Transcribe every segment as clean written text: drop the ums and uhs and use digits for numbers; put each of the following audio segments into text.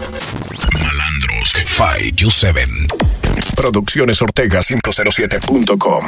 Malandros 527. Producciones Ortega 507.com.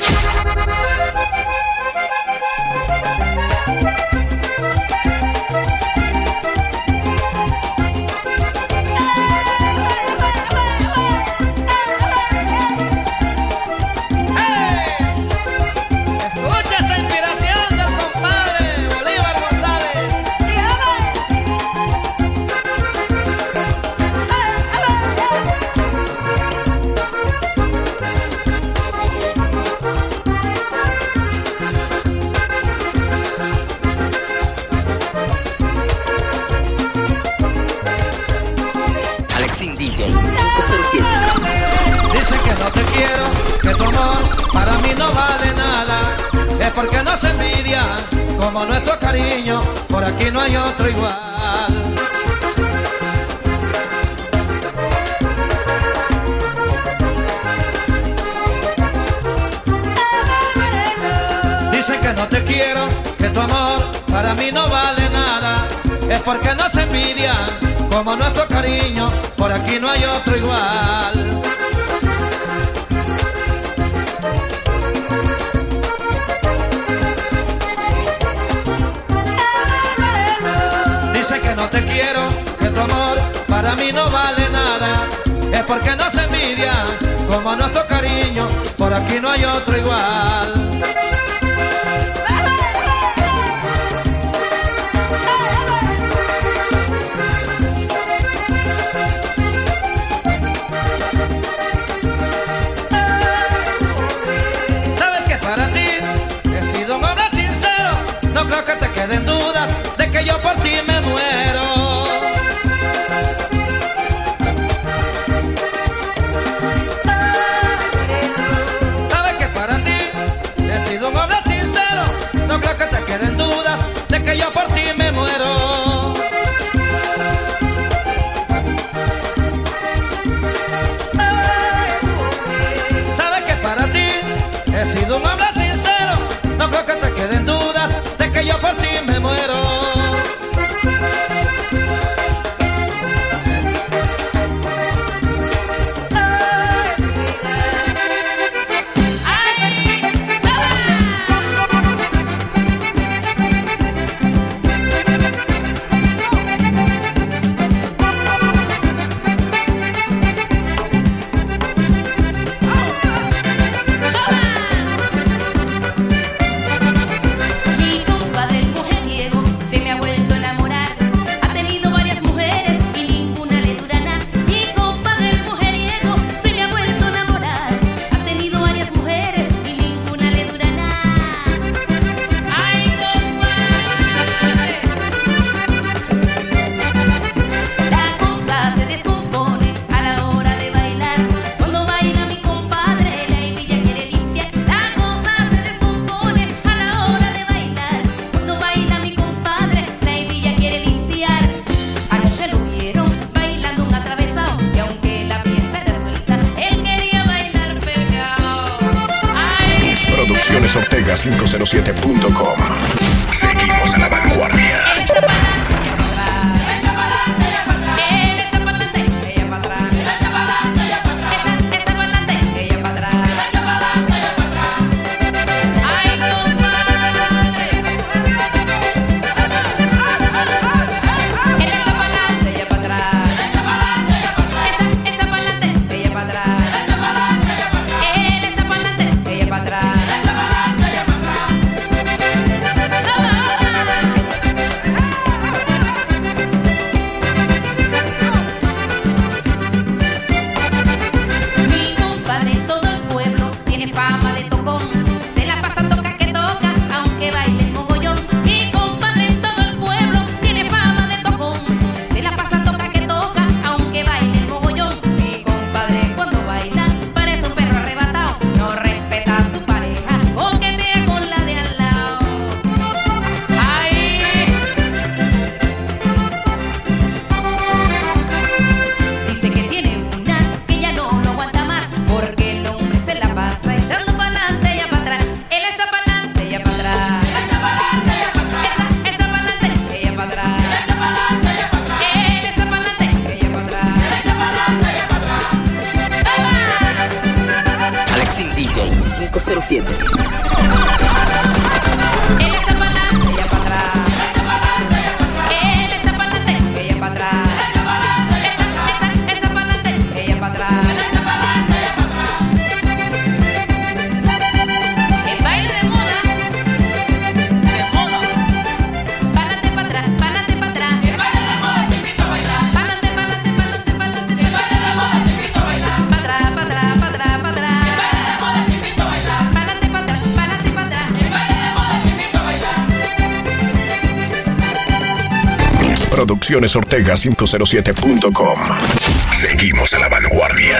Dicen que no te quiero, que tu amor para mí no vale nada. Es porque nos envidian como nuestro cariño, por aquí no hay otro igual. Dicen que no te quiero, que tu amor para mí no vale nada. Es porque nos envidian como nuestro cariño, por aquí no hay otro igual. Dice que no te quiero, que tu amor para mí no vale nada. Es porque nos envidian como nuestro cariño, por aquí no hay otro igual. No creo que te queden dudas de que yo por ti me muero. Sabes que para ti he sido un hombre sincero. No creo que te queden dudas de que yo por ti me muero. Sabes que para ti he sido un hombre sincero. No creo que te queden dudas de que yo por ti me muero. Ortega 507.com. Seguimos a la vanguardia. 507. Producciones Ortega 507.com. Seguimos a la vanguardia.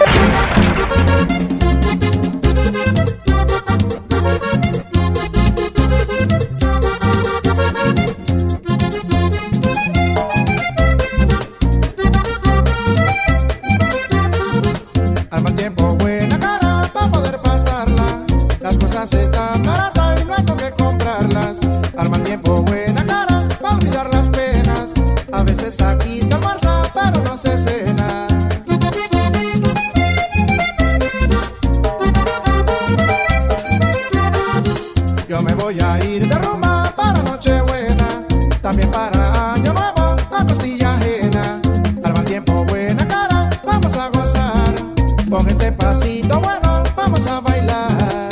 Al mal tiempo buena cara para poder pasarla. Las cosas están baratas y no hay con qué comprarlas. Al mal tiempo buena cara para olvidar las penas. A veces aquí se almuerza pero no se cena. Yo me voy a ir de rumba para Nochebuena, también para Año Nuevo a costilla ajena. Al mal tiempo buena cara vamos a gozar, con este pasito bueno vamos a bailar.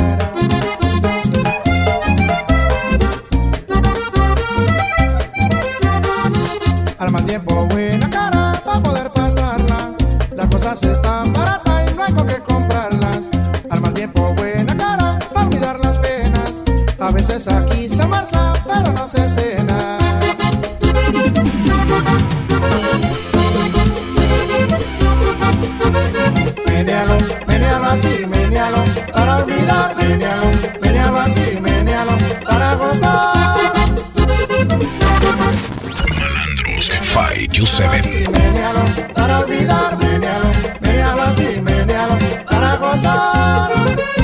Al mal tiempo buena cara para poder pasarla. Las cosas están baratas y no hay con qué comprarlas. Al mal tiempo buena cara para olvidar las penas. A veces aquí se almuerza pero no se cena. Menealo, menealo así, menealo para olvidar, menealo, menealo así, menealo para gozar. 527. Menealo para olvidar, menealo, menealo así, menealo para gozar.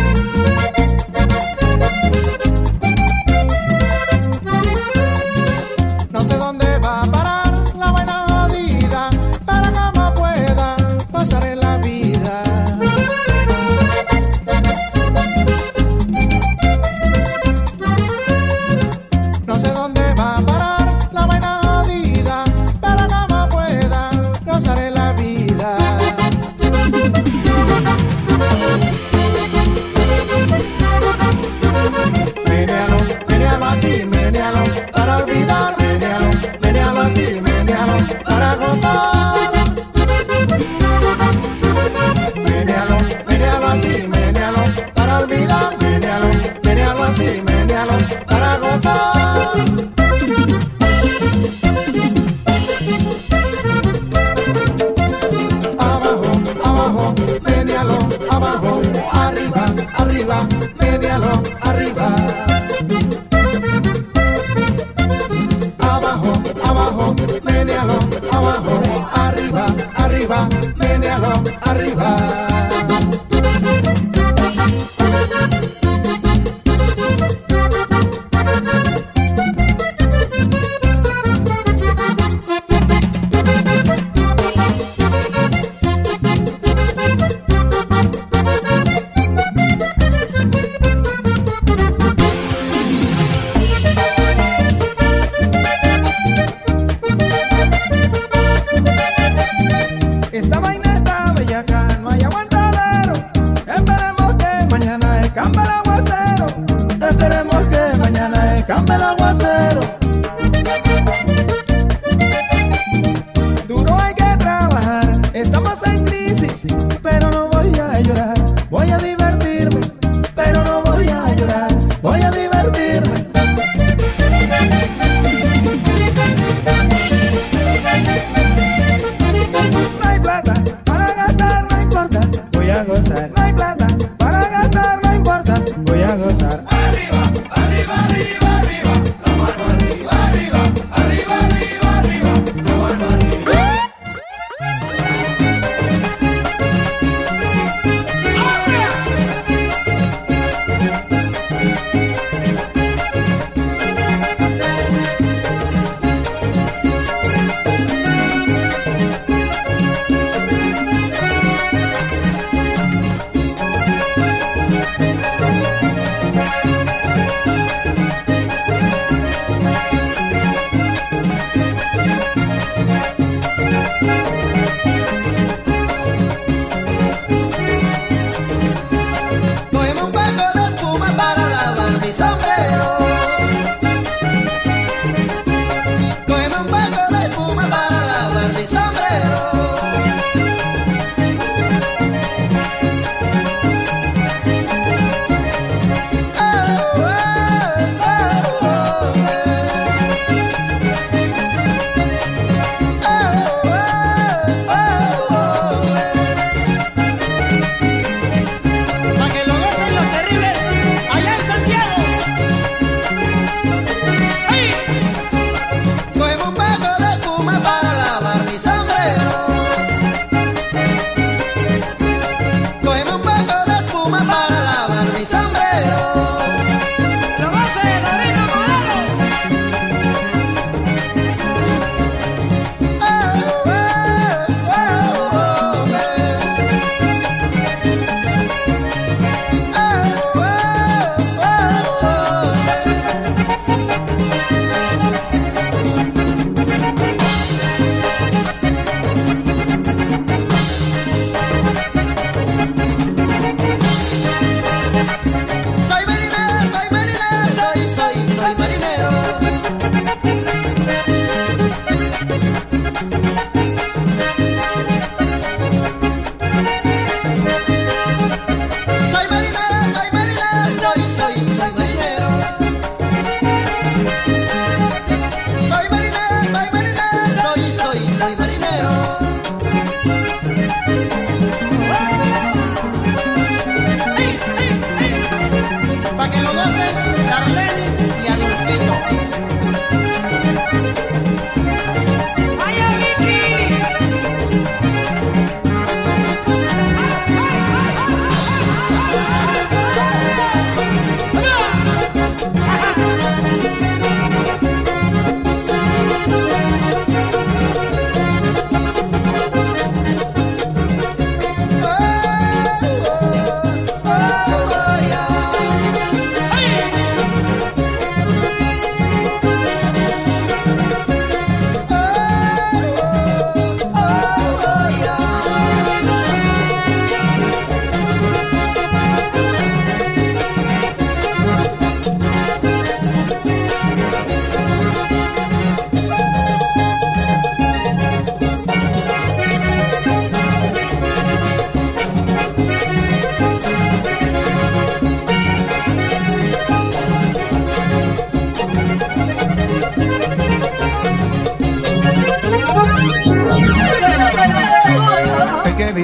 No sé dónde va a parar la buena jodida, para como pueda gozar en la vida. No sé dónde va a parar la buena jodida, para como pueda gozar en la vida. Menealo, menealo así, menealo para olvidar, menealo, menealo así, menealo para gozar. Menealo, menealo así, menealo para olvidar, menealo, menealo así, menealo para gozar. Abajo, abajo, menealo, abajo, arriba, arriba, menealo, arriba. Abajo, abajo, menealo, abajo, arriba, arriba, menealo, arriba. Esta vaina está bellaca, no hay agua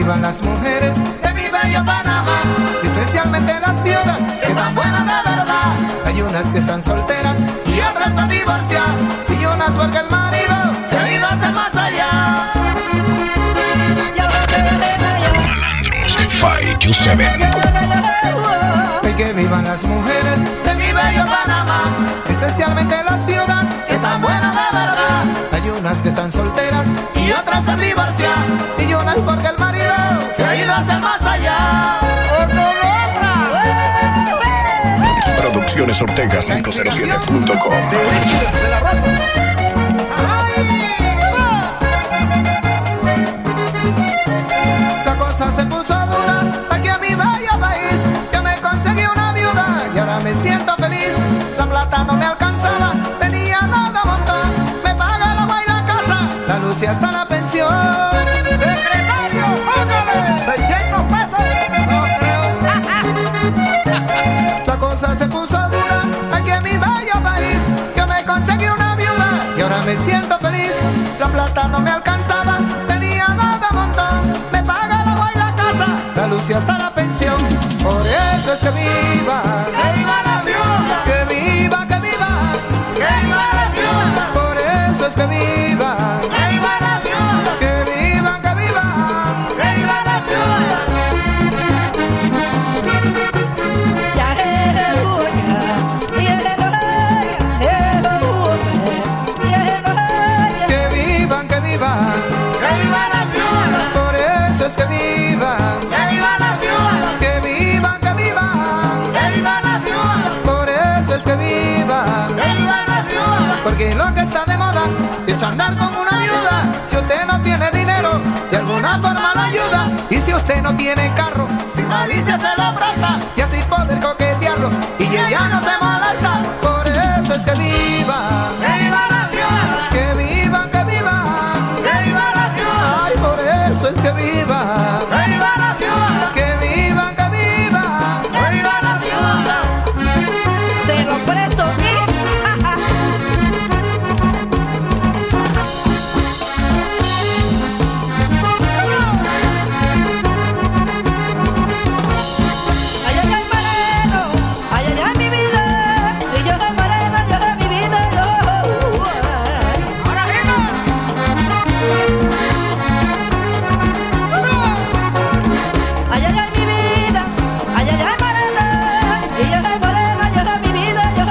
vivan las mujeres de mi bello Panamá, especialmente las viudas que están buenas de verdad. Hay unas que están solteras y otras están divorciadas, y unas porque el marido se ha ido a hacer más allá. Malandros 527. Y que vivan las mujeres de mi bello Panamá, especialmente las viudas que están buenas de verdad. Hay unas que están solteras y otras están divorciadas, y unas porque el marido se ha ido a hacer más allá. Producciones Ortega 507.com. La cosa se puso dura aquí en mi bello país. Yo me conseguí una viuda y ahora me siento feliz. La plata no me alcanzaba, tenía nada montón. Me paga la y la casa, la luz y hasta la pensión. Secretario, póngale 600 pesos. No creo. La cosa se puso dura aquí en mi bello país. Yo me conseguí una viuda y ahora me siento feliz. La plata no me alcanzaba, tenía nada montón. Me paga la y la casa, la luz y hasta la pensión. Por eso es que viva la viuda. Que viva, que viva la viuda. Por eso es que viva la viuda. Que viva la viuda. Que viva la viuda. Por eso es que viva la viuda. Que viva la viuda. Por eso es que viva la viuda. Porque lo que está de moda es andar con una viuda. Si usted no tiene dinero, de alguna forma la ayuda. Y si usted no tiene carro, sin malicia se lo presta, y así poder coquetearlo y ella no se molesta. Por eso es que viva la viuda. Que viva la viuda. Ay, por eso es que viva la viuda. Que viva la viuda. Se lo presto bien. Ay, ay, ay, moreno, ay, ay, ay, mi vida. Y yo soy morena, yo soy mi vida, yo. Ay, ay, ay, mi vida. Ay, ay, ay, morena. Y yo soy morena, yo soy mi vida, yo.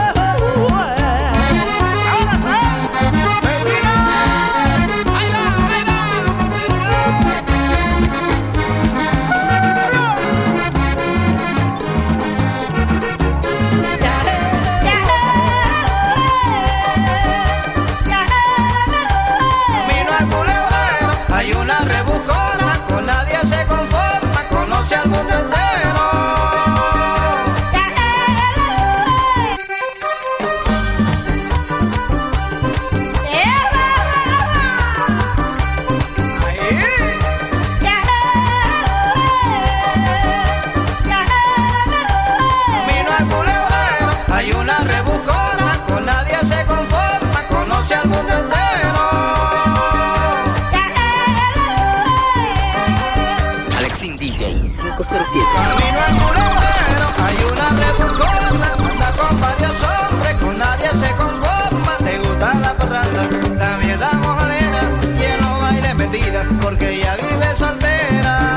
Vino al culebrero, hay una rebujona, con nadie se conforma, conoce al mundo entero. Vino al culebrero, hay una rebujona, con nadie se conforma, conoce al mundo entero. Alexin DJ 507. Camino al culebrero, hay una rebujona, anda con varios hombres, con nadie se conforma. Le gusta la parranda, también la mojadera, que no baile metida, porque ella vive soltera.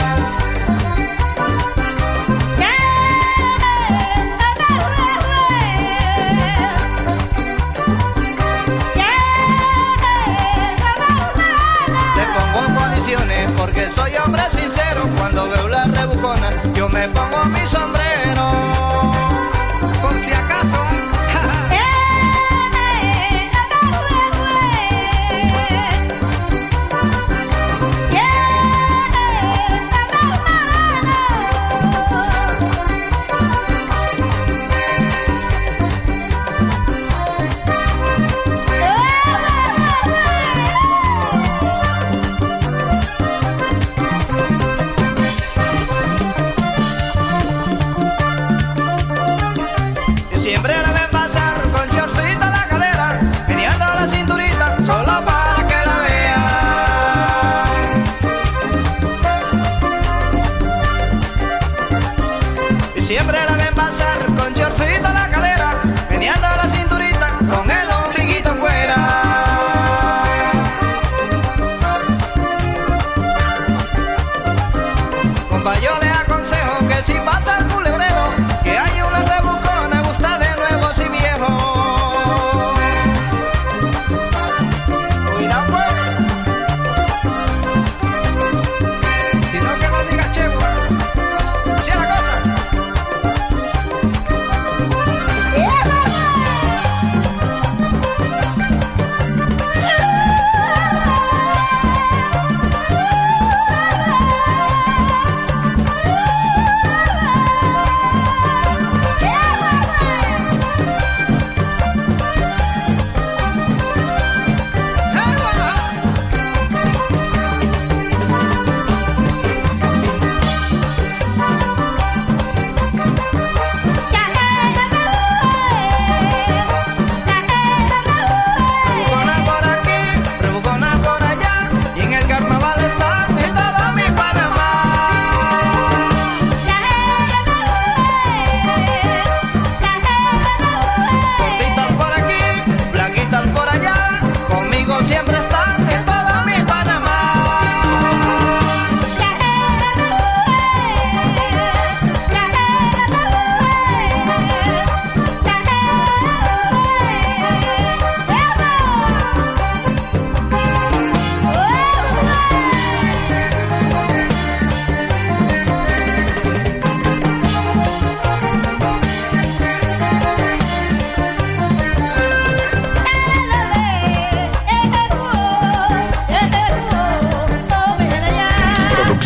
Le pongo condiciones porque soy hombre sincero. Cuando veo la rebujona, yo me pongo mi sombrero. Por si acaso.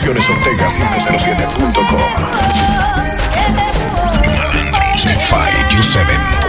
Producciones Ortega 507.com. Malandros 527.